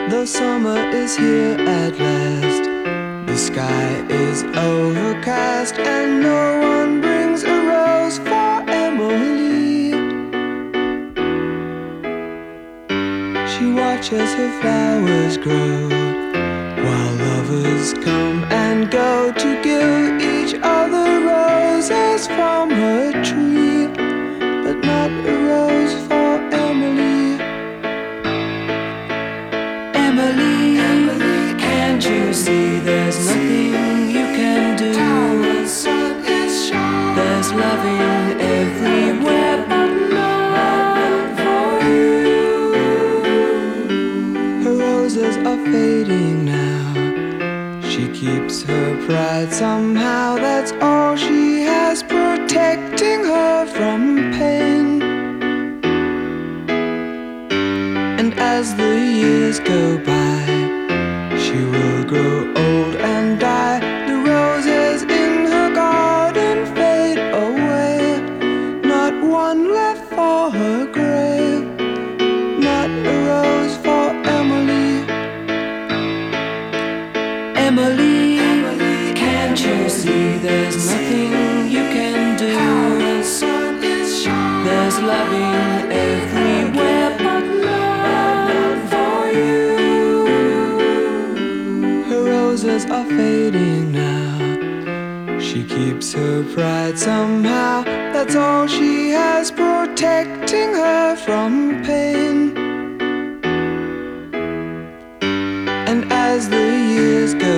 The summer is here at last. The sky is overcast, and no one brings a rose for Emily. She watches her flowers grow, while lovers come and go to give each other roses from her tree, but not a rose for Emily. Emily, Emily, can't you see there's nothing you can do? There's loving everywhere but love for you. Her roses are fading now. She keeps her pride somehow. That's all she has, protecting her from pain. And as the years go by, she will grow old and die. The roses in her garden fade away. Not one left for her grave. Not a rose for Emily. Emily, Emily, can't you see there's nothing you can do? There's loving everywhere but love for you. Her roses are fading now. She keeps her pride somehow. That's all she has, protecting her from pain. And as the years go